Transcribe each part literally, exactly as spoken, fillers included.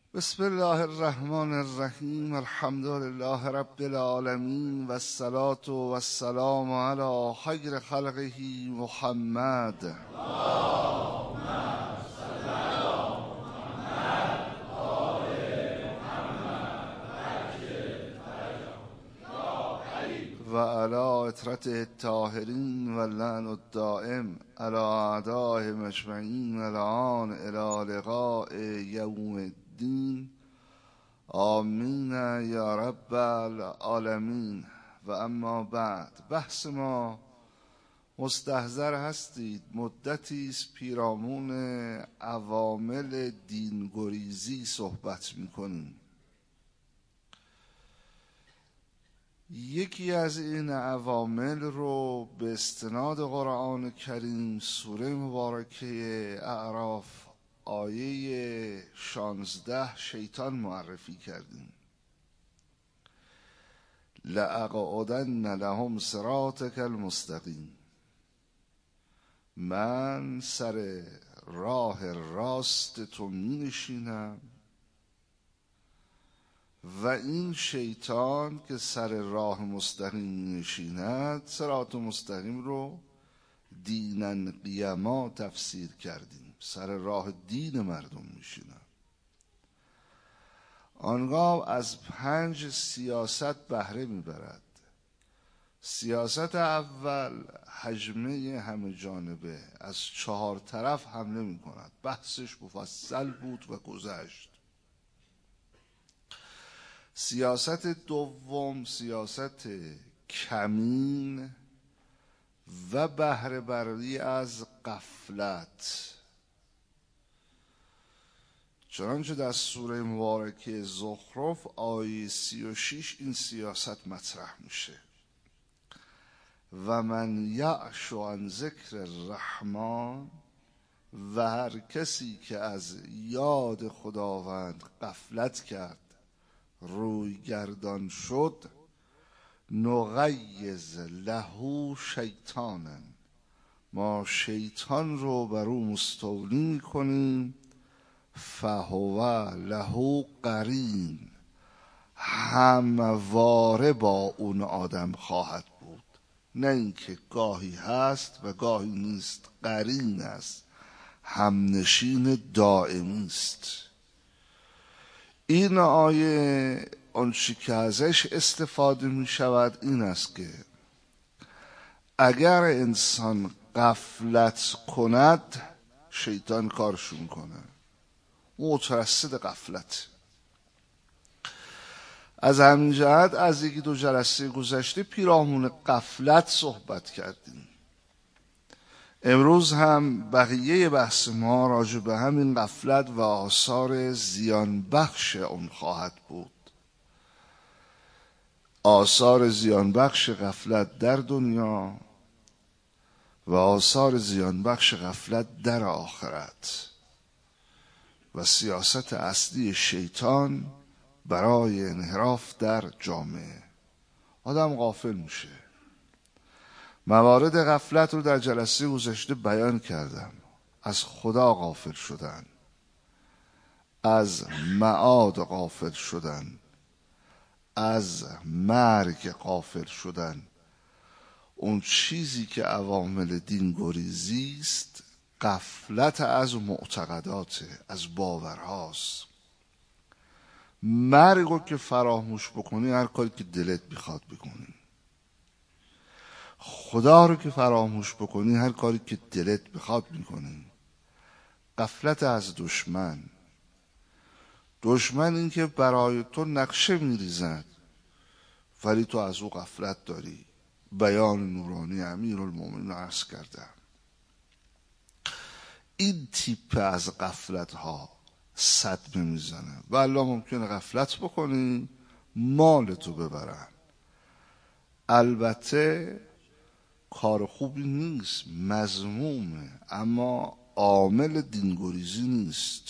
بسم الله الرحمن الرحیم. الحمد لله رب العالمین و الصلاة و السلام علی خیر خلقه محمد. و علی اطرته الطاهرین و لعن الدائم علی اعدائهم اجمعین الان الی لقاء یوم الدین. آمین یا رب العالمین. و اما بعد، بحث ما مستحضر هستید مدتی است پیرامون عوامل دینگریزی صحبت میکنیم. یکی از این عوامل رو به استناد قرآن کریم سوره مبارکه اعراف آیه شانزده شیطان معرفی کردیم. لأقعدن لهم صراطک المستقیم. من سر راه راست تو می نشینم و این شیطان که سر راه مستقیم می نشیند، صراط مستقیم رو دینن قیما تفسیر کردیم، سر راه دین مردم میشینن. آنگاه از پنج سیاست بهره میبرد. سیاست اول هجمه همه جانبه، از چهار طرف حمله میکند. بحثش مفصل بود و گذشت. سیاست دوم سیاست کمین و بهره برداری از غفلت. چنانچه در سوره مبارکه زخرف آیه سی و شش این سیاست مطرح میشه. و من یعش عن ذکر الرحمن، و هر کسی که از یاد خداوند غفلت کرد، روی گردان شد، نغیظ له شیطانا، ما شیطان رو بر او مستولی میکنیم، فهو له قرین، همواره با اون آدم خواهد بود. نه اینکه گاهی هست و گاهی نیست، قرین است، همنشین دائمی است. این آیه آنچه که ازش استفاده می شود این است که اگر انسان غفلت کند، شیطان کارشون کنه. مترصد غفلت. از همین جهت از یکی دو جلسه گذشته پیرامون غفلت صحبت کردیم. امروز هم بقیه بحث ما راجع به همین غفلت و آثار زیان بخش اون خواهد بود. آثار زیان بخش غفلت در دنیا و آثار زیان بخش غفلت در آخرت و سیاست اصلی شیطان برای انحراف در جامعه. آدم غافل میشه. موارد غفلت رو در جلسه گذشته بیان کردم. از خدا غافل شدن، از معاد غافل شدن، از مرگ غافل شدن. اون چیزی که عوامل دینگریزی است غفلت از معتقدات، از باورهاست. مرگ رو که فراموش بکنی هر کاری که دلت میخواد بکنی. خدا رو که فراموش بکنی هر کاری که دلت میخواد میکنی. غفلت از دشمن. دشمن این که برای تو نقشه میریزد ولی تو از او غفلت داری. بیان نورانی امیرالمومنین عرض کردم. این تیپ از غفلت ها صدمه میزنه. والله ممکنه غفلت بکنی مال تو ببرن. البته کار خوبی نیست، مذمومه، اما عامل دینگریزی نیست.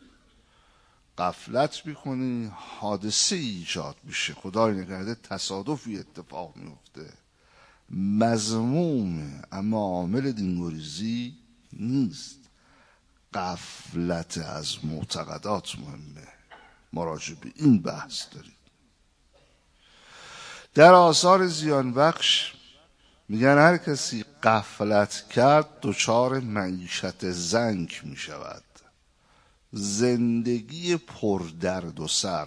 غفلت میکنی حادثه ایجاد میشه، خدای نکرده تصادفی اتفاق میفته، مذمومه اما عامل دینگریزی نیست. غفلت از معتقدات مهمه. مراجعه به این بحث دارید. در آثار زیان بخش میگن هر کسی غفلت کرد دچار معیشت زنک میشود، زندگی پر درد و سر،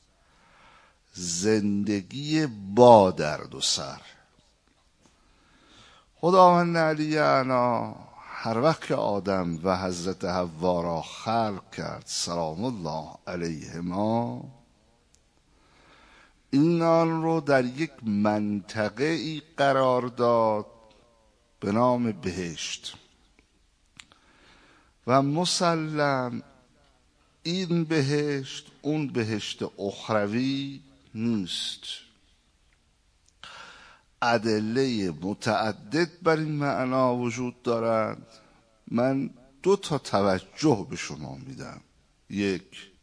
زندگی با درد و سر. خداوند علی اعلی هر وقت که آدم و حضرت حوا را خلق کرد سلام الله علیهما، اینان رو در یک منطقه ای قرار داد به نام بهشت و مسلم این بهشت اون بهشت اخروی نیست. ادله متعدد بر این معنا وجود دارند. من دو تا توجه به شما میدم. یک،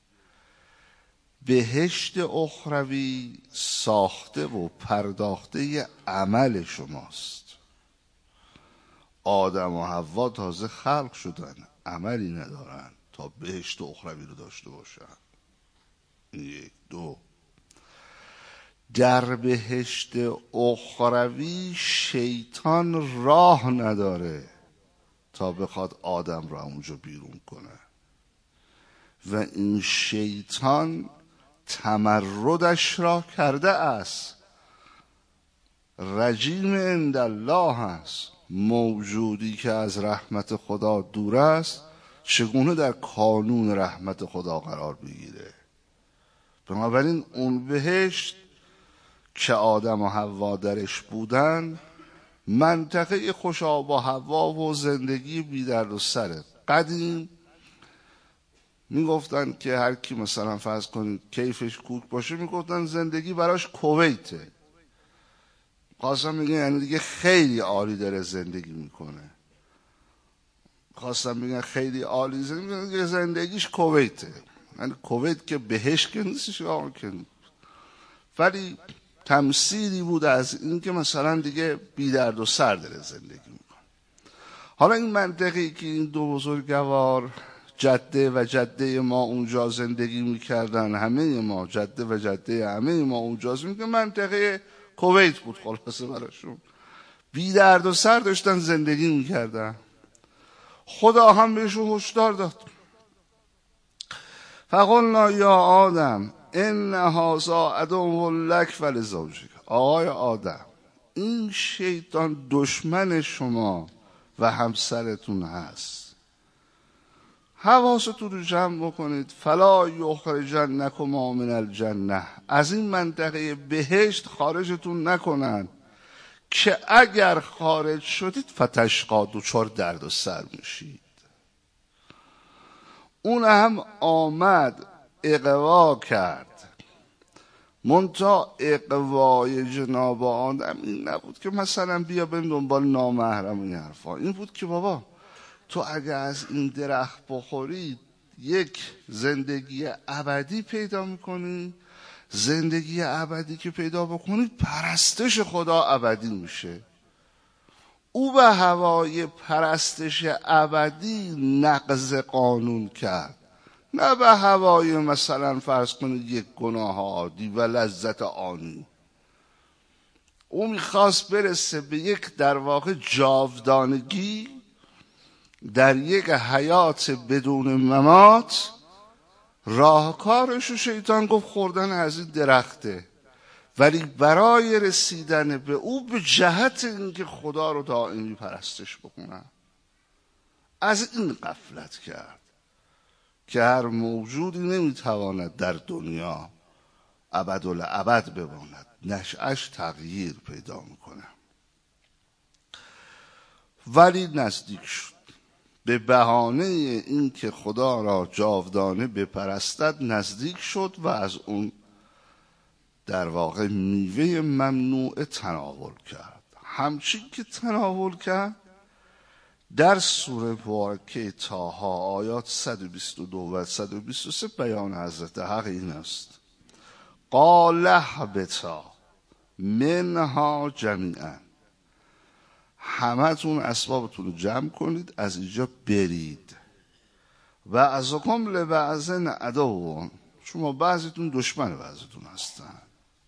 بهشت اخروی ساخته و پرداخته عمل شماست. آدم و حوا تازه خلق شدن، عملی ندارن تا بهشت اخروی رو داشته باشن. یک. دو، در بهشت اخروی شیطان راه نداره تا بخواد آدم را اونجا بیرون کنه و این شیطان تمردش را کرده است. رجیم عند الله است. موجودی که از رحمت خدا دور است چگونه در کانون رحمت خدا قرار بگیره؟ بنابراین اون بهشت که آدم و حوا درش بودن منطقه خوشاب و حوا و زندگی بی درد و سره. قدیم میگفتن که هر کی مثلا فرض کنید کیفش کوک باشه میگفتن زندگی براش کویته. خواستم میگن یعنی دیگه خیلی عالی داره زندگی میکنه. خواستم میگن خیلی عالی زندگی میکنه، زندگیش کویته. یعنی کویت که بهشت که نیستش آقا که، ولی تمثیلی بود از این که مثلا دیگه بی درد و سر داره زندگی میکنه. حالا این منطقی که این دو بزرگوار جده و جده ما اونجا زندگی میکردن، همه ما جده و جده همه ما اونجا زندگی میکردن، منطقه کویت بود خلاصه براشون. بی درد و سر داشتن زندگی میکردن. خدا هم بهشون هشدار داد. فقلنا یا آدم ان هذا عدو لک ولزوجک. آقای آدم، این شیطان دشمن شما و همسرتون هست. حواستون رو جمع بکنید. فلا یخرجنکما من الجنه. از این منطقه بهشت خارجتون نکنن که اگر خارج شدید فتشقا، دچار درد و سر میشید. اون هم آمد اقوا کرد، منتها اقوای جناب آدم این نبود که مثلا بیا بریم دنبال نامحرم این حرفا. این بود که بابا تو اگه از این درخت بخوری یک زندگی ابدی پیدا میکنی، زندگی ابدی که پیدا بکنی پرستش خدا ابدی میشه. او به هوای پرستش ابدی نقض قانون کرد، نه به هوای مثلا فرض کنید یک گناه عادی و لذت آنی. او میخواست برسه به یک در واقع جاودانگی در یک حیات بدون ممات. راهکارش و شیطان گفت خوردن از این درخته، ولی برای رسیدن به او به جهت اینکه خدا رو دائمی پرستش بکنن از این غفلت کرد که هر موجودی نمیتواند در دنیا ابدالابد بماند، نشأش تغییر پیدا میکنه. ولی نزدیک شد، به بهانه این که خدا را جاودانه بپرستد نزدیک شد و از اون در واقع میوه ممنوع تناول کرد. همچین که تناول کرد در سوره مبارکه طه آیات صد و بیست و دو و صد و بیست و سه بیان حضرت حق این است: قال اهبطا منها جمیعا. همه تون اسبابتون رو جمع کنید، از اینجا برید. و ازکم لبعضن عدو، چون بعضیتون دشمن بعضیتون هستن.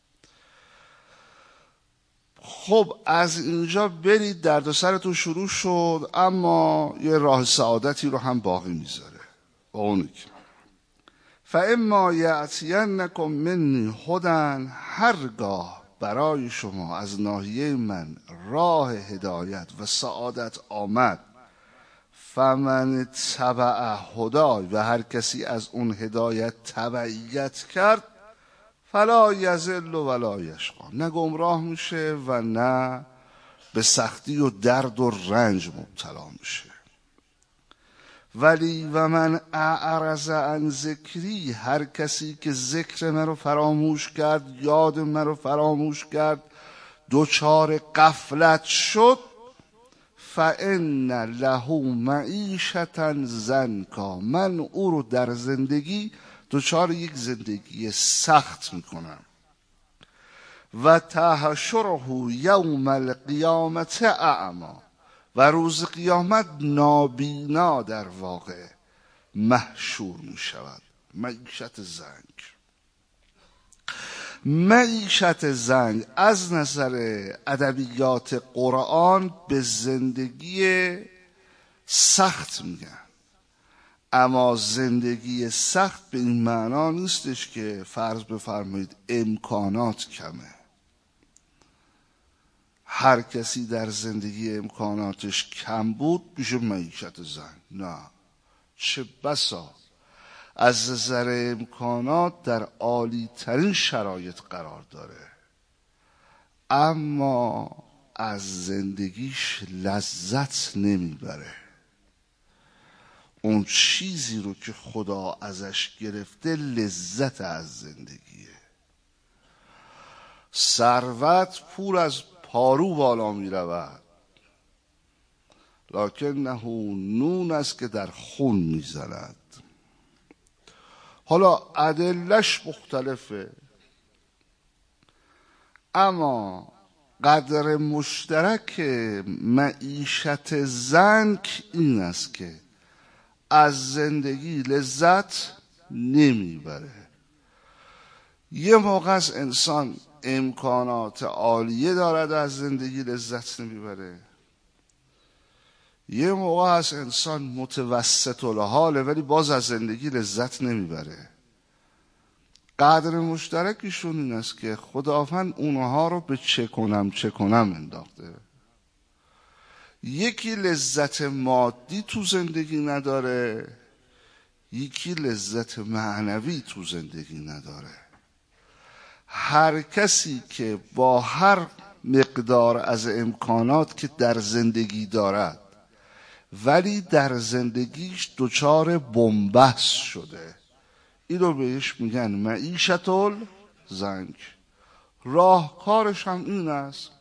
خب از اینجا برید دردسرتون شروع شد، اما یه راه سعادتی رو هم باقی میذاره با اونی که فاما یأتینکم منی هدی، هرگاه برای شما از ناحیه من راه هدایت و سعادت آمد، فمن تبع هدای، و هر کسی از اون هدایت تبعیت کرد، فلا یضل ولا یشقی، نه گمراه میشه و نه به سختی و درد و رنج مبتلا میشه. ولی و من اعرض عن ذکری، هر کسی که ذکر من رو فراموش کرد، یاد من رو فراموش کرد، دوچار غفلت شد، فان له معیشة ضنکا، من او رو در زندگی دوچار یک زندگی سخت میکنم. و تحشره یوم القیامت اعمی، و روز قیامت نابینا در واقع محشور می شود. معیشت زنگ، معیشت زنگ از نظر ادبیات قرآن به زندگی سخت میگن، اما زندگی سخت به این معنا نیستش که فرض بفرمایید امکانات کمه. هر کسی در زندگی امکاناتش کم بود میشه معیشت زنگ. نه، چه بسا از نظر امکانات در عالی ترین شرایط قرار داره، اما از زندگیش لذت نمیبره. اون چیزی رو که خدا ازش گرفته لذت از زندگیه. ثروت پول از پارو بالا می رود، لکنه نون است که در خون می زند. حالا ادلش مختلفه، اما قدر مشترک معیشت زنک این است که از زندگی لذت نمیبره. یه موقع از انسان امکانات عالیه دارد از زندگی لذت نمیبره، یه موقع از انسان متوسط الحاله ولی باز از زندگی لذت نمیبره. قدر مشترکشون این است که خداوند اونها رو به چه کنم چه کنم انداخته. یکی لذت مادی تو زندگی نداره، یکی لذت معنوی تو زندگی نداره. هر کسی که با هر مقدار از امکانات که در زندگی دارد ولی در زندگیش دچار بنبست شده، اینو بهش میگن معیشت الزنک. راهکارش هم این است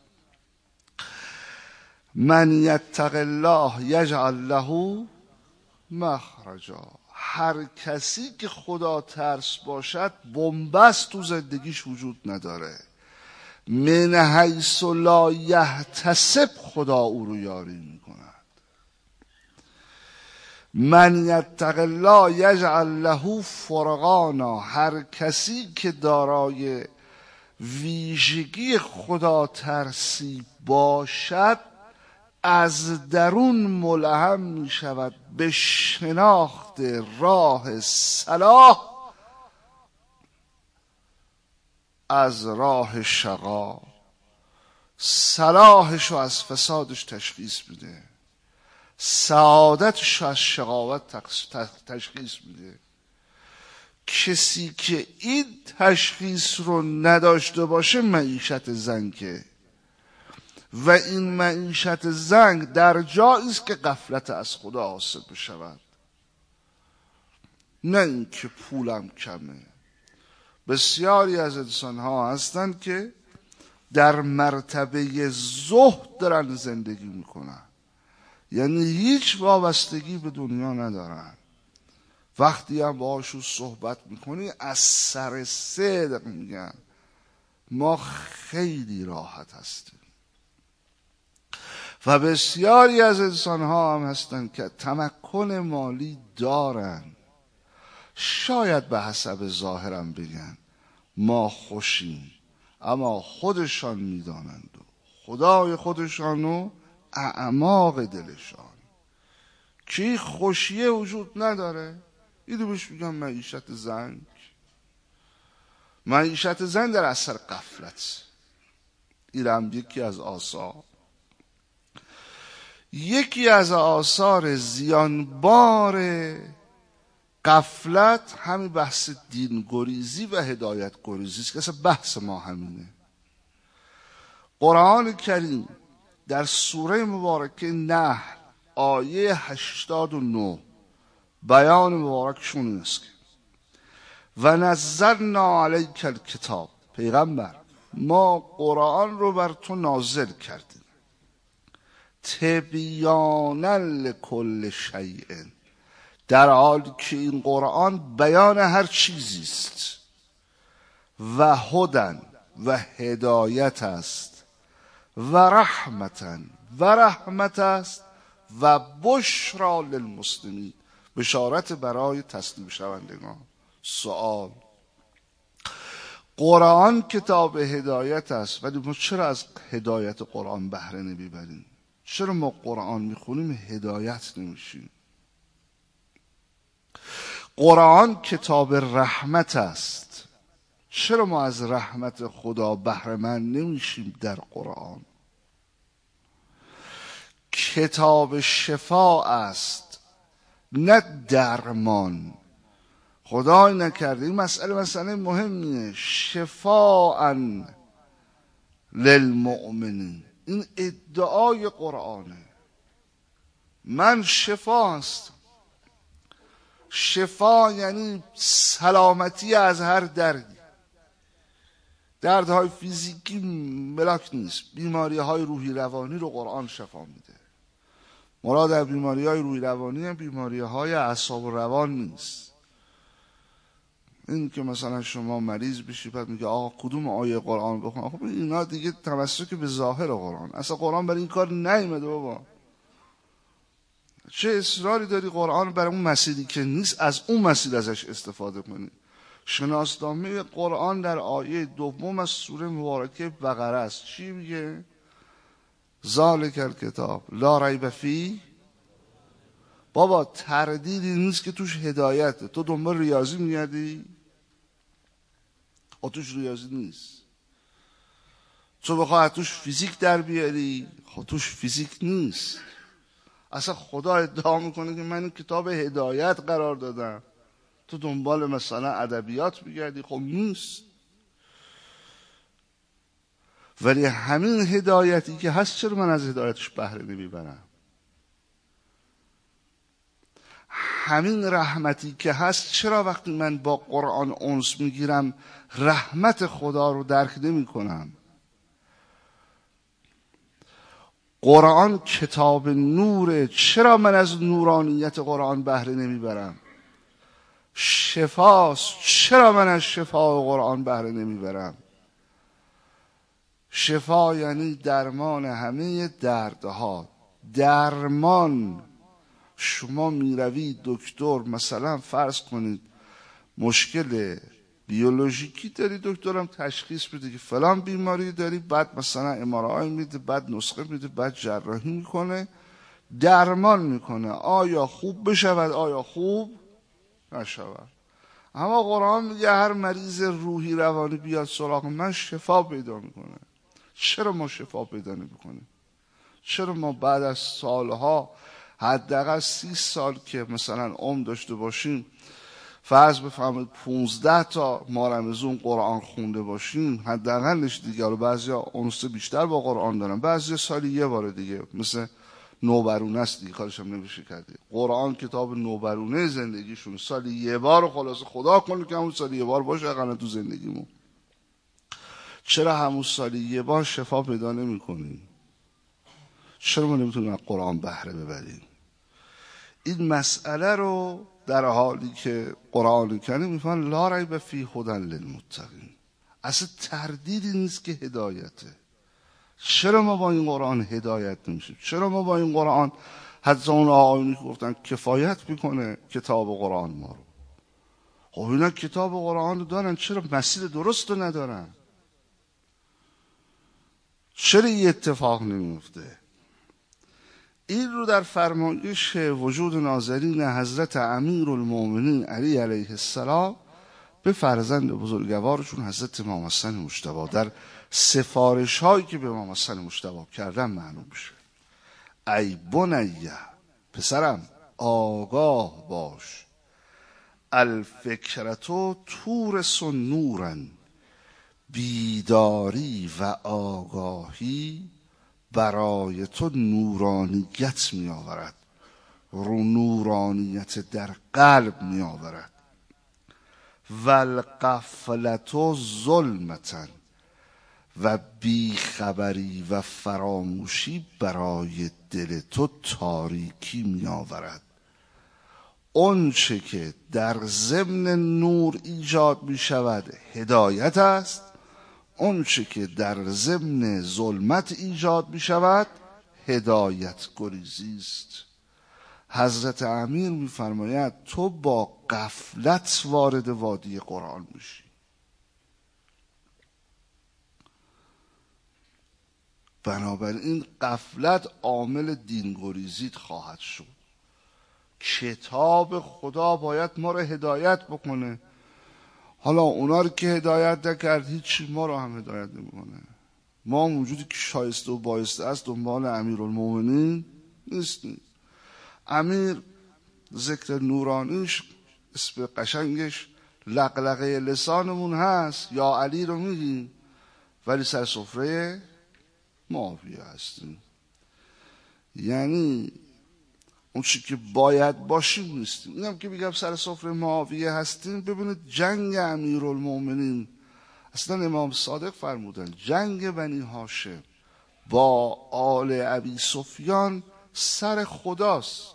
من یتق الله یجعل له مخرجا. هر کسی که خدا ترس باشد بنبست تو زندگیش وجود نداره. من حیث لا یحتسب خدا او رو یاری میکند. من یتق الله یجعل له فرقانا. هر کسی که دارای ویژگی خدا ترسی باشد از درون ملهم می شود به شناخت راه صلاح از راه شقا. صلاحش رو از فسادش تشخیص میده، سعادتش رو از شقاوت تشخیص میده. کسی که این تشخیص رو نداشته باشه معیشت زنگه، و این معیشت زنگ در جایی است که غفلت از خدا حاصل بشود، نه اینکه پولم کمه. بسیاری از انسان ها هستند که در مرتبه زهد دارن زندگی میکنن، یعنی هیچ وابستگی به دنیا ندارن. وقتی هم باهاشون صحبت میکنی از سر صدق میگن ما خیلی راحت هستیم. و بسیاری از انسان ها هم هستن که تمکن مالی دارن، شاید به حسب ظاهرم بگن ما خوشیم، اما خودشان میدانند و خدای خودشان و اعماق دلشان که خوشیه وجود نداره. اینو بهش میگم معیشت زنگ. معیشت زنگ در اثر غفلت. اینم یکی از آثار یکی از آثار زیانبار غفلت همین بحث دین گریزی و هدایت گریزی است که اصلا بحث ما همینه. قرآن کریم در سوره مبارکه نحل آیه هشتاد و نه بیان مبارکشون این است که و نزلنا علیک الکتاب، پیغمبر ما قرآن رو بر تو نازل کردیم، تبیانا لکل شیء، در حالی که این قرآن بیان هر چیزی است، و هدن و هدایت است، و رحمتا و رحمت است، و بشرا للمسلمین، بشارت برای تسلیم شوندگان. سوال: قرآن کتاب هدایت است، ولی ما چرا از هدایت قرآن بهره نمیبریم؟ چرا ما قرآن میخونیم هدایت نمیشیم؟ قرآن کتاب رحمت است، چرا ما از رحمت خدا بهره مند نمیشیم در قرآن؟ کتاب شفا است نه درمان. خدای نکرده این مسئله مسئله مهمیه. شفاء للمؤمنین، این ادعای قرآنه. من شفا هستم. شفا یعنی سلامتی از هر دردی. دردهای فیزیکی ملاک نیست، بیماری های روحی روانی رو قرآن شفا میده. مراد از بیماری های روحی روانی هم بیماری های اعصاب و روان نیست. این که مثلا شما مریض بشی بعد میگه آقا کدوم آیه قرآن بخونم، خب اینا دیگه تمسک به ظاهر قرآن. اصلا قرآن برای این کار نیومده بابا. چه اصراری داری قرآن برای اون مسیری که نیست از اون مسیر ازش استفاده کنی؟ شناسنامه قرآن در آیه دوم از سوره مبارکه بقره است. چی میگه؟ ذالک الکتاب لا ریب فیه. بابا تردیدی نیست که توش هدایته. تو دنبال ریاضی میگردی؟ خب توش ریاضی نیست. تو بخواه توش فیزیک در بیاری؟ خب توش فیزیک نیست. اصلا خدا ادعا میکنه که من این کتاب هدایت قرار دادم، تو دنبال مثلا ادبیات میگردی؟ خب نیست. ولی همین هدایتی که هست چرا من از هدایتش بهره نمیبرم؟ همین رحمتی که هست چرا وقتی من با قرآن انس میگیرم رحمت خدا رو درک نمی کنم؟ قرآن کتاب نوره، چرا من از نورانیت قرآن بهره نمیبرم؟ شفاست، چرا من از شفا قرآن بهره نمیبرم؟ شفا یعنی درمان همه دردها. درمان شما میروی دکتر، مثلا فرض کنید مشکل بیولوژیکی داری، دکترم تشخیص میده که فلان بیماری داری، بعد مثلا ام آر آی میده، بعد نسخه میده، بعد جراحی میکنه، درمان میکنه آیا خوب بشود آیا خوب نشود. اما قرآن میگه هر مریض روحی روانی بیاد سراغ من شفا پیدا میکنه. چرا ما شفا پیدا نمیکنیم؟ چرا ما بعد از سالها، حداقل سی سال که مثلا عمر داشته باشیم، فرض بفرمایید پونزده تا ما رمضون قرآن خونده باشیم، حداقلش دیگه، رو بعضیا انس بیشتر با قرآن دارن، بعضیا سالی یه بار دیگه، مثل نوبرونه است دیگه، کارش هم نمیشه کردی. قرآن کتاب نوبرونه زندگیشون، سالی یه بار خلاص خدا کنه که همون سالی یه بار باشه اقلا تو زندگیمون. چرا همون سالی یه بار شفا پیدا نمی کنیم؟ چرا ما نمیتونیم قرآن بهره ببریم؟ این مسئله رو در حالی که قرآن کریم میفهمن لا ریب فیه هدی للمتقین، اصلا تردیدی نیست که هدایته. چرا ما با این قرآن هدایت نمیشیم؟ چرا ما با این قرآن، حتی اون آقایونی که گفتن کفایت میکنه کتاب قرآن ما رو، خب اینا کتاب قرآن رو دارن، چرا مسیر درست رو ندارن؟ چرا این اتفاق نمیفته؟ این رو در فرمایش وجود ناظرین حضرت امیرالمومنین علی علیه السلام به فرزند بزرگوارشون حضرت امام حسن مجتبی در سفارش هایی که به امام حسن مجتبی کردن معلوم میشه. ای بنیه، پسرم آگاه باش، الفکرتو تورث نورن، بیداری و آگاهی برای تو نورانیت می آورد، رو نورانیت در قلب می آورد. والغفلت ظلمتن، و بیخبری و فراموشی برای دل تو تاریکی می آورد. اون چه که در ضمن نور ایجاد می شود هدایت است، اون چه که در ضمن ظلمت ایجاد می شود هدایت گریزی است. حضرت امیر می فرماید تو با غفلت وارد وادی قرآن میشی. بنابراین غفلت عامل دینگریزیت خواهد شد. کتاب خدا باید ما رو هدایت بکنه. حالا اونا رو که هدایت نکرد هیچی ما رو هم هدایت نمیکنه. ما موجودی که شایسته و بایسته است دنبال امیرالمومنین نیستیم. امیر ذکر نورانیش اسم قشنگش لقلقه لسانمون هست، یا علی رو میگیم ولی سر سفره معاویه هستیم. یعنی اون چی که باید باشیم نیستیم. اینم که میگم سر سفره معاویه هستیم، ببینید جنگ امیرالمومنین اصلا امام صادق فرمودن جنگ بنی هاشم با آل ابی سفیان سر خداست.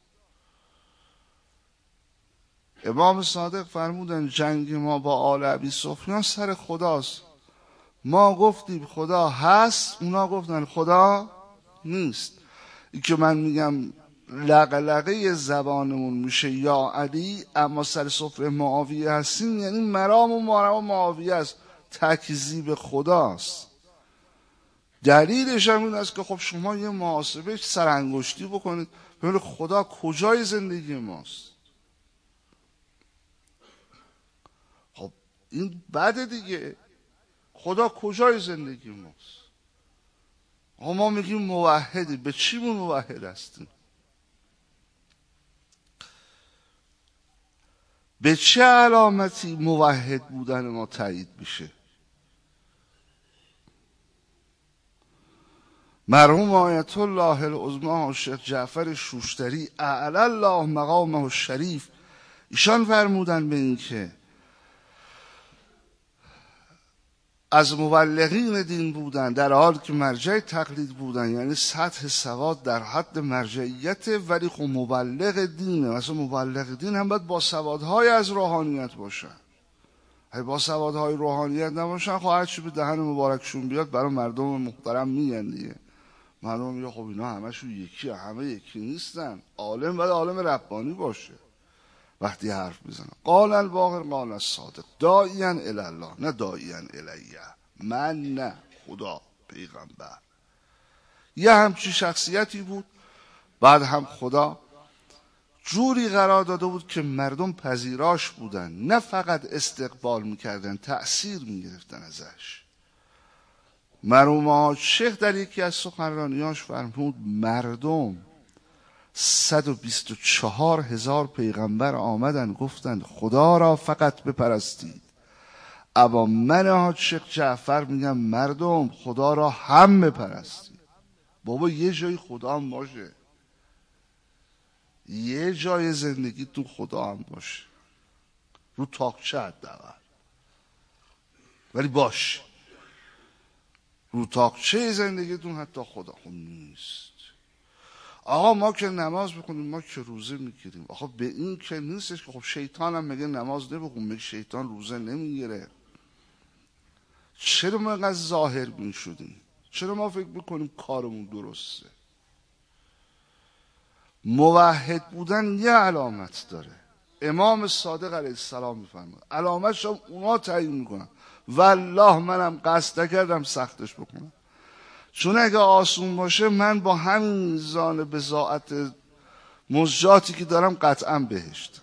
امام صادق فرمودن جنگ ما با آل ابی سفیان سر خداست. ما گفتیم خدا هست، اونا گفتن خدا نیست. این که من میگم لقلقه زبانمون میشه یا علی، اما سر سفره معاویه هستیم، یعنی مرام و مرام معاویه است، تکذیب خداست. دلیلش هم این است که خب شما یه محاسبه سرانگشتی بکنید ببینید خدا کجای زندگی ماست. خب این بده دیگه، خدا کجای زندگی ماست؟ ما میگیم موحدی، به چی موحد هستیم؟ به چه علامتی موحد بودن ما تایید میشه؟ مرحوم آیت الله العظمی شیخ جعفر شوشتری اعلی الله مقامه الشریف ایشان فرمودن به این که از مبلغین دین بودن در حال که مرجع تقلید بودن، یعنی سطح سواد در حد مرجعیت، ولی خب مبلغ دینه. مثلا مبلغ دین هم باید با سوادهای از روحانیت باشن. اگه با سوادهای روحانیت نباشن خب هر چی به دهن مبارکشون بیاد برای مردم محترم میگن دیگه. مردم میگه خب اینا همشون یکی، همه یکی نیستن. عالم باید عالم ربانی باشه وقتی حرف میزنه. قال الباقر قال الصادق داعیا الی الله، نه داعیا الیه، من نه خدا پیغمبر. یه همچی شخصیتی بود. بعد هم خدا جوری قرار داده بود که مردم پذیراش بودن، نه فقط استقبال میکردن، تأثیر میگرفتن ازش. مرحوم شیخ در یکی از سخنرانیاش فرمود مردم صد و بیست و چهار هزار پیغمبر آمدن گفتند خدا را فقط بپرستید، اما من حاج شیخ جعفر میگم مردم خدا را هم بپرستید. بابا یه جای خدا هم باشه، یه جای زندگی تو خدا هم باشه، رو تاقچه حداقل، ولی باش رو تاقچه زندگیتون حتی خدا خب نیست. آقا ما که نماز بخونیم، ما که روزه میگیریم، آقا به این که نیستش که خب شیطان هم میگه نماز نبخون، میگه شیطان روزه نمیگیره. چرا ما اینقدر ظاهر میشدیم؟ چرا ما فکر میکنیم کارمون درسته؟ موحد بودن یه علامت داره، امام صادق علیه السلام میفرماد، علامتش هم اونا تعیین میکنن. والله منم قصد نکردم سختش بکنم، چون اگه آسون باشه من با همین میزان بضاعت مزجاتی که دارم قطعا بهشت.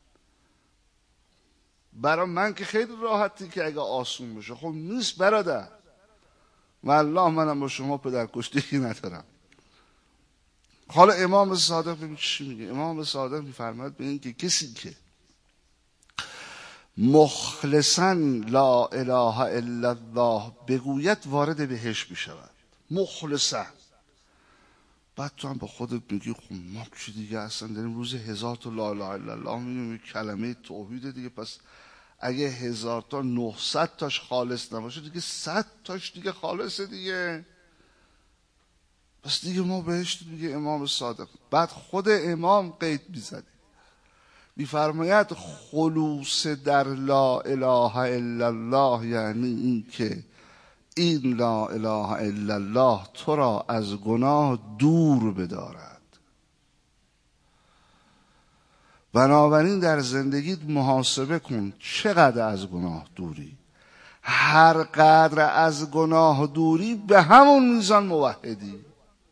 برای من که خیلی راحتی که اگه آسون باشه. خب نیست برادر، والله منم با شما پدر کشتگی ندارم. حالا امام صادق ببین چی میگه. امام صادق میفرماید به این که کسی که مخلصاً لا اله الا الله بگوید وارد بهشت میشود. مخلصاً. بعد تو هم با خودت میگی خب ما چی دیگه اصلا داریم روز هزار تا لا اله الا الله میگیم، کلمه توحید دیگه، پس اگه هزار تا نهصد تاش خالص نباشه دیگه صد تاش دیگه خالصه دیگه، پس دیگه ما بهشت دیگه. امام صادق بعد خود امام قید میزنه، میفرماید خلوص در لا اله الا الله یعنی این که این لا اله الا الله تو را از گناه دور بدارد. بنابراین در زندگیت محاسبه کن چقدر از گناه دوری. هر قدر از گناه دوری به همون میزان موحدی.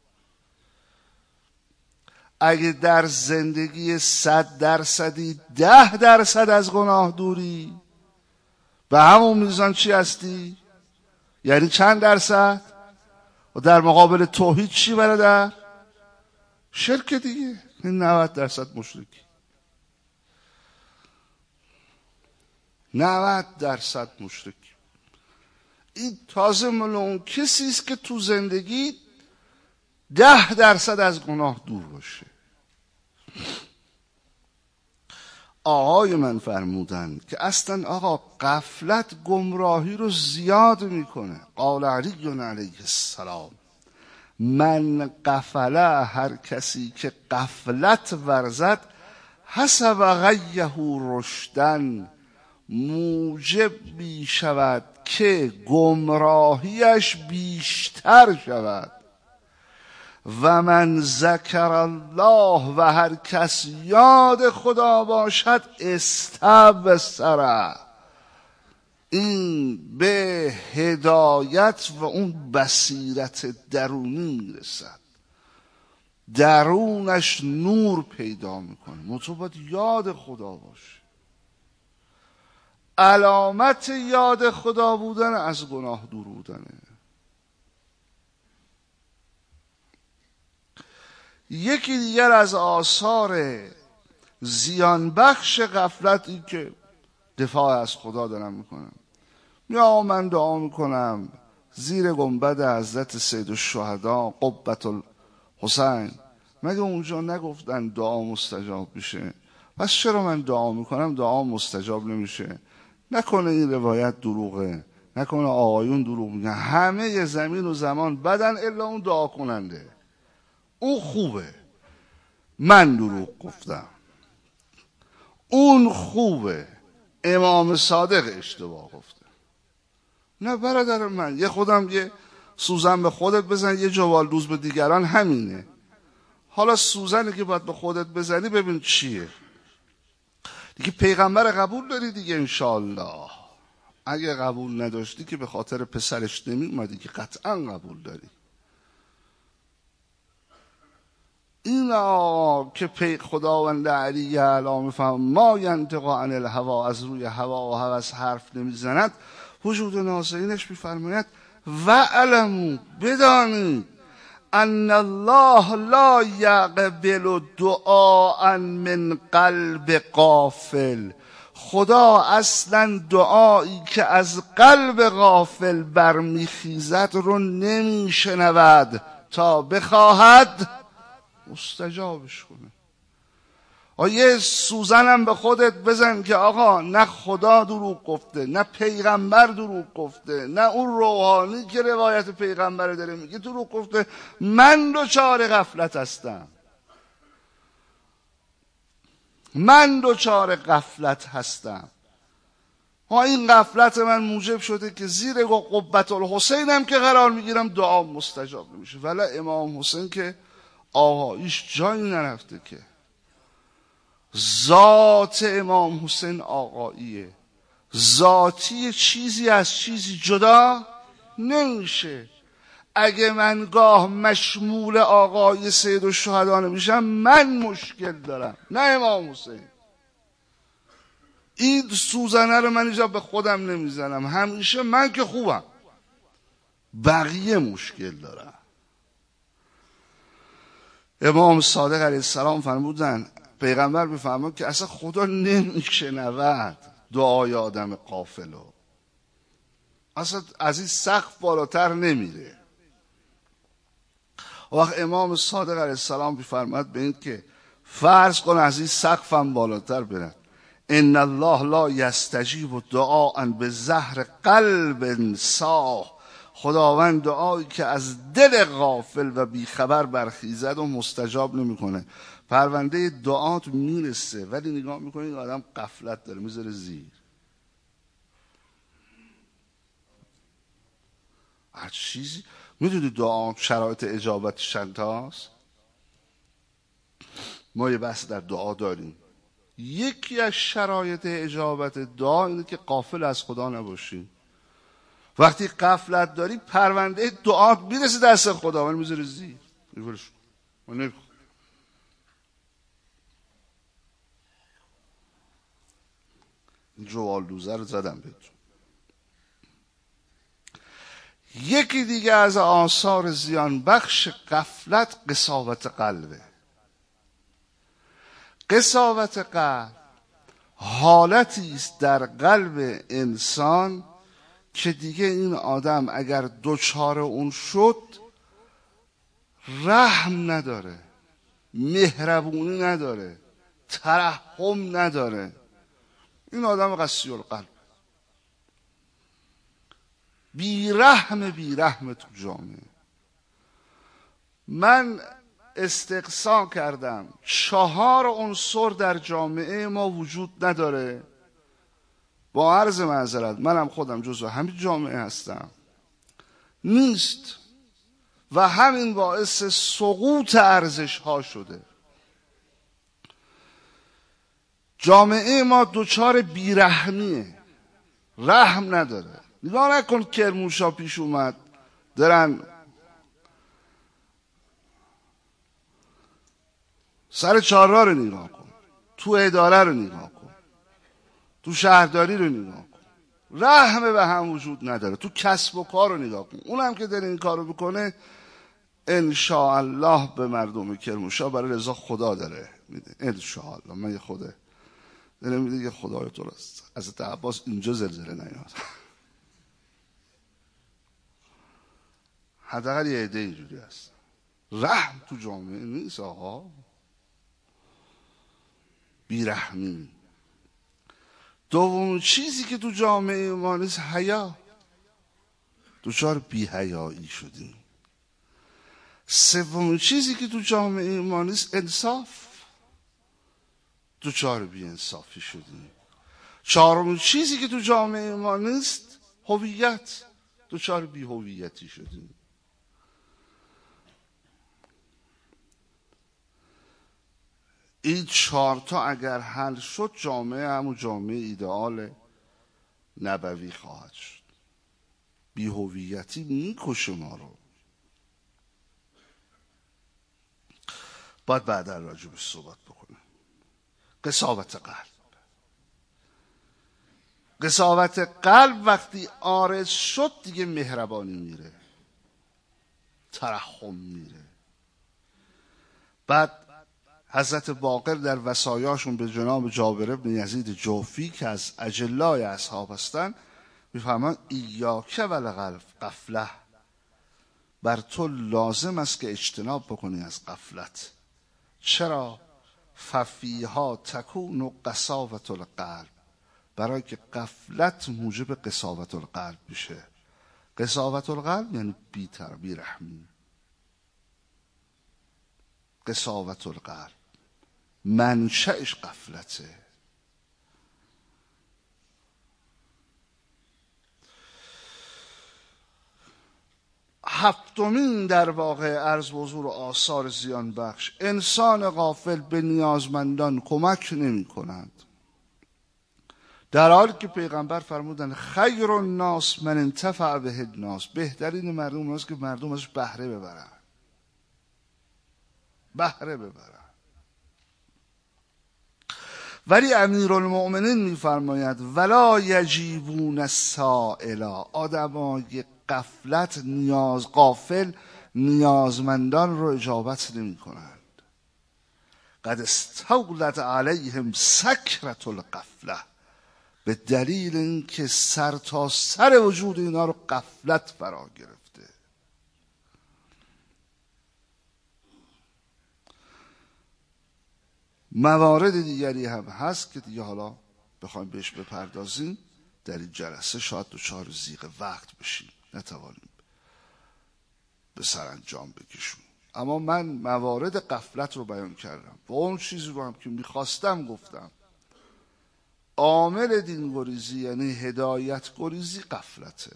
اگه در زندگی صد درصدی ده درصد از گناه دوری، به همون میزان چی هستی؟ یعنی چند درصد؟ و در مقابل توحید چی برادر؟ شرک دیگه. این نود درصد مشرکی، نود درصد مشرکی. این تازه مال اون کسی است که تو زندگی ده درصد از گناه دور باشه. آقای من فرمودن که اصلا آقا غفلت گمراهی رو زیاد میکنه. قال علی علیه السلام من غفل، هر کسی که غفلت ورزد، حسب غیه رشدن، موجب می شود که گمراهیش بیشتر شود. و من ذکر الله، و هر کس یاد خدا باشد، استبصر، این به هدایت و اون بصیرت درونی میرسد، درونش نور پیدا میکنه. منتها باید یاد خدا باشه. علامت یاد خدا بودن از گناه دور بودنه. یکی دیگر از آثار زیان بخش غفلت این که دفاع از خدا دارم میکنم. یا من دعا میکنم زیر گنبد حضرت سید الشهدا قبة الحسین، مگه اونجا نگفتن دعا مستجاب میشه؟ پس چرا من دعا میکنم دعا مستجاب نمیشه؟ نکنه این روایت دروغه، نکنه آقایون دروغ میگن. همه زمین و زمان بدن الا اون دعا کننده، اون خوبه. من دروغ گفتم، اون خوبه. امام صادق اشتباه گفته. نه برادر من، یه خودم یه سوزن به خودت بزن، یه جوال دوز به دیگران، همینه. حالا سوزنی که باید به خودت بزنی ببین چیه دیگه. پیغمبر قبول داری دیگه انشالله. اگه قبول نداشتی که به خاطر پسرش نمی اومدی که قطعا قبول داری. این آقا که پی خداوند علی اعلی میفهم ما ینطق عن الهوا، از روی هوا و هوس حرف نمیزند، وجود ناصرینش میفرماید و علمو، بدانید ان الله لا یقبل دعاء من قلب غافل، خدا اصلا دعایی که از قلب غافل برمیخیزد رو نمیشنود تا بخواهد مستجابش کنه. آیه سوزنم به خودت بزن که آقا نه خدا دروغ گفته، نه پیغمبر دروغ گفته، نه اون روحانی که روایت پیغمبر داره میگه دروغ گفته. من دچار غفلت هستم، من دچار غفلت هستم. ها این غفلت من موجب شده که زیر قبة الحسین هم که قرار میگیرم دعا مستجاب نمیشه. ولی امام حسین که آقاییش جایی نرفته که. ذات امام حسین آقاییه. ذاتی چیزی از چیزی جدا نمیشه. اگه من گاه مشمول آقای سید الشهدا نمیشم من مشکل دارم، نه امام حسین. این سوزنه رو من اینجا به خودم نمیزنم، همیشه من که خوبم، بقیه مشکل دارم. امام صادق علیه السلام فرمودن، پیغمبر میفرمود که اصلا خدا نمیشنود دعای آدم غافلو، اصلا از این سقف بالاتر نمیره. وقت امام صادق علیه السلام میفرماد به این که فرض کن از این سقفم بالاتر برن، ان الله لا یستجیب دعاء بظهر قلب صاح، خداوند دعایی که از دل غافل و بیخبر برخیزد و مستجاب نمیکنه. پرونده دعات میرسه ولی نگاه میکنید آدم غفلت داره میذاره زیر. هر چیزی میدونی دعا شرایط اجابت چند هاست؟ ما یه بحث در دعا داریم. یکی از شرایط اجابت دعا اینه که غافل از خدا نباشی. وقتی غفلت داری پرونده دعات میرسه دست خدا ولی میذاره زیر. میفرش من جوال دوزه رو زدم بهتون. یکی دیگه از آثار زیان بخش غفلت قساوت قلبه. قساوت قلب حالتی است در قلب انسان که دیگه این آدم اگر دوچار اون شد رحم نداره، مهربونی نداره، ترحم نداره. این آدم قسی القلب، بیرحم بیرحم تو جامعه. من استقصا کردم چهار عنصر در جامعه ما وجود نداره. با عرض معذرت منم خودم جزو همین جامعه هستم، نیست و همین باعث سقوط ارزش ها شده. جامعه ما دوچار بیرحمیه، رحم نداره. نگاه نکن کرموشا پیش اومد دارن سر چهارراه رو نگاه کن، تو اداره رو نگاه کن، تو شهرداری رو نگاه کن، رحم به هم وجود نداره. تو کسب و کار رو نگاه کن، اونم که داره این کار رو بکنه انشاءالله به مردم کرموشا برای رضا خدا داره میده. انشاءالله من یه خوده داره میده یه خدای تو راست. حضرت عباس اینجا زلزله نیاد، حداقل یه عده اینجوری هست. رحم تو جامعه نیست آقا، بیرحمی. دوم چیزی که تو جامعه ما نیست حیا، دوچار بی‌حیایی شدیم. سوم چیزی که تو جامعه ما نیست انصاف، دوچار بی‌انصافی شدیم. چهارم چیزی که تو جامعه ما نیست هویت، دوچار بی‌هویتی شدیم. این چهار تا اگر حل شد جامعه همون جامعه ایدئال نبوی خواهد شد. بی‌هویتی میکشه ما رو. باید بعدا راجبش صحبت بکنیم. قساوت قلب. قساوت قلب وقتی عارض شد دیگه مهربانی میره، ترحم میره. بعد حضرت باقر در وصایاشون به جناب جابر بن یزید جوفی که از اجلای اصحاب هستن میفرمان ایاک والغفله، بر تو لازم است که اجتناب بکنی از غفلت. چرا؟ ففیها تکون قساوت القلب، برای که غفلت موجب قساوت القلب میشه. قساوت القلب یعنی بی‌تر بی‌رحمی. قساوت القلب منشأش غفلته. هفتمین در واقع عرض و حضور و آثار زیان بخش، انسان غافل به نیازمندان کمک نمی کند، در حالی که پیغمبر فرمودن خیر الناس من انتفع به الناس، بهترین مردم است که مردم ازش بهره ببرن، بهره ببرن. ولی امیرالمؤمنین میفرماید ولا یجیبون السائلا، آدمای غفلت، نیاز غافل نیازمندان رو اجابت نمی کنند. قد استولت علیهم سکرة الغفله، به دلیل اینکه سر تا سر وجود اینا رو غفلت فرا گرفته. موارد دیگری هم هست که دیگه حالا بخوایم بهش بپردازیم در این جلسه شاید دچار ضیق وقت بشیم، نتوانیم به سرانجام بکشیم. اما من موارد غفلت رو بیان کردم و اون چیزی رو هم که میخواستم گفتم. عامل دین گریزی یعنی هدایت گریزی غفلته.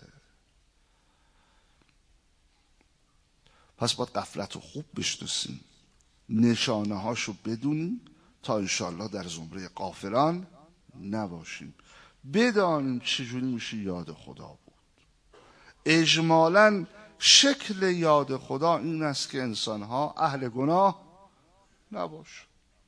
پس باید غفلت رو خوب بشناسیم، نشانه هاشو بدونیم تا انشالله در زمره غافلان نباشیم. بدانیم چجوری میشه یاد خدا بود. اجمالاً شکل یاد خدا این است که انسانها اهل گناه نباشه.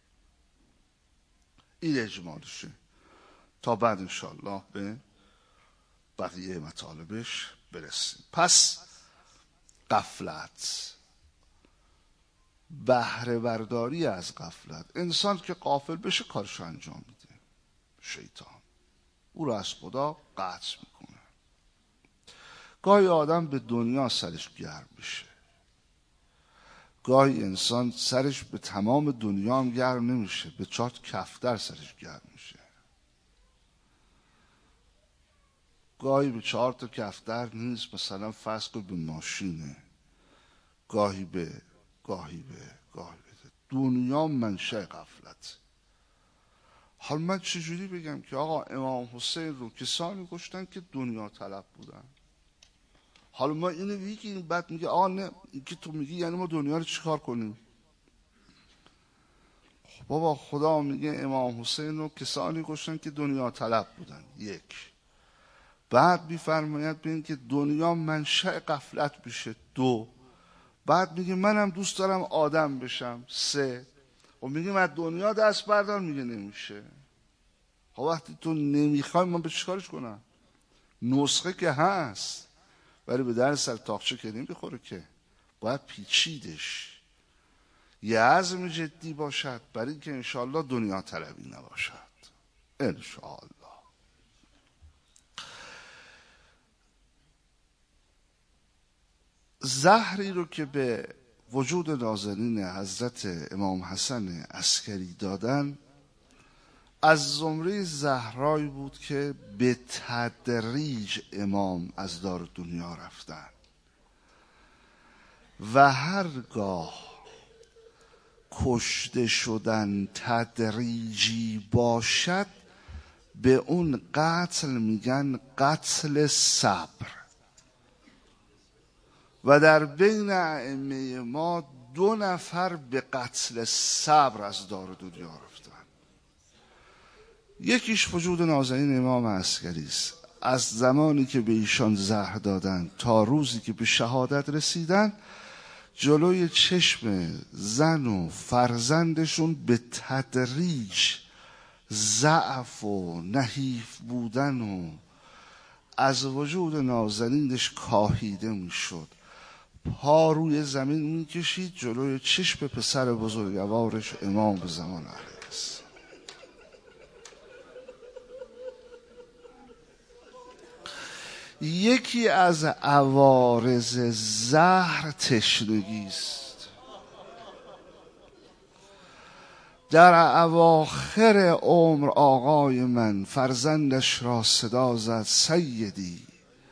این اجمالشه، تا بعد انشالله به بقیه مطالبش برسیم. پس غفلت، بهره برداری از غفلت. انسان که غافل بشه کارش انجام میده، شیطان او رو از خدا قطع میکنه. گاهی آدم به دنیا سرش گرم میشه، گاهی انسان سرش به تمام دنیا هم گرم نمیشه، به چهار کفتر سرش گرم میشه. گاهی به چهار تا کفتر نیست، مثلا فرض کن به ماشینه، گاهی به گاهی به گاهی به دنیا منشأ غفلت. حالا من چجوری بگم که آقا امام حسین رو کسانی کشتن که دنیا طلب بودن؟ حالا ما اینو میگیم بعد میگه آقا نه این که تو میگی یعنی ما دنیا رو چیکار کنیم؟ خب بابا خدا میگه امام حسین رو کسانی کشتن که دنیا طلب بودن، یک. بعد میفرماید به این که دنیا منشأ غفلت بشه، دو. بعد میگه منم دوست دارم آدم بشم، سه. و میگیم از دنیا دست بردار، میگه نمیشه. خب وقتی تو نمیخوای من به چیکارش کنم؟ نسخه که هست ولی به در سر تاقچه که نمیخوره که، باید پیچیدش. یه عزم جدی باشد برای اینکه انشاءالله دنیا طلبی نباشد. انشاءالله. زهری رو که به وجود نازنین حضرت امام حسن عسکری دادن از زمره زهرایی بود که به تدریج امام از دار دنیا رفتن و هرگاه کشته شدن تدریجی باشد به اون قتل میگن قتل صبر. و در بین ائمه ما دو نفر به قتل صبر از دار دنیا رفتن. یکیش وجود نازنین امام عسکری است. از زمانی که به ایشان زهر دادن تا روزی که به شهادت رسیدن جلوی چشم زن و فرزندشون به تدریج ضعف و نحیف بودن و از وجود نازنینش کاهیده می شد. پا روی زمین می کشید جلوی چشم پسر بزرگوارش امام به زمان علیه السلام. یکی از عوارض زهر تشنگی است. در اواخر عمر آقای من فرزندش را صدا زد سیدی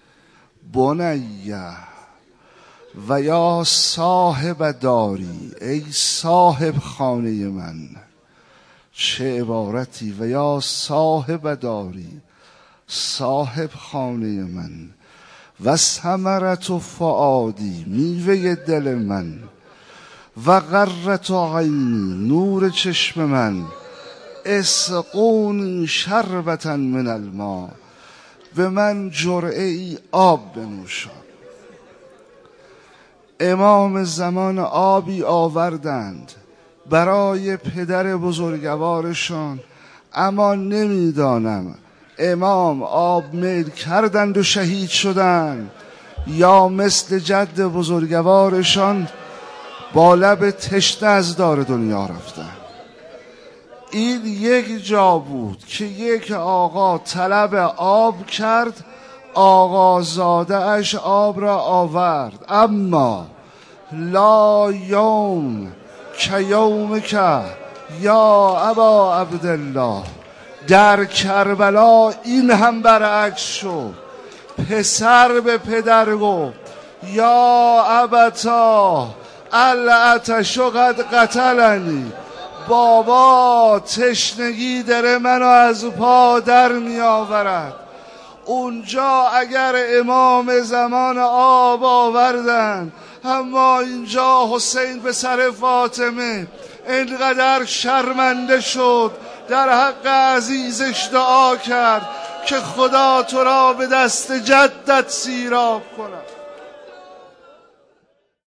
بنیه و یا صاحب داری، ای صاحب خانه من. چه عبارتی، و یا صاحب داری، صاحب خانه من. و ثمرت فؤادی، میوه دل من، و غرت عینی، نور چشم من، اسقونی شربتا من الماء، به من جرعه ای آب بنوشان. امام زمان آبی آوردند برای پدر بزرگوارشان، اما نمیدانم امام آب میل کردند و شهید شدند یا مثل جد بزرگوارشان با لب تشنه از دار دنیا رفتند. این یک جا بود که یک آقا طلب آب کرد، آقازاده اش آب را آورد. اما لا یوم که یوم که یا ابا عبدالله، در کربلا این هم برعکس شد. پسر به پدر گفت یا ابتا العطش قد قتلنی، بابا تشنگی داره منو از پا در می آورد. اونجا اگر امام زمان آب آوردن، اما اینجا حسین به سر فاطمه اینقدر شرمنده شد، در حق عزیزش دعا کرد که خدا تو را به دست جدت سیراب کند.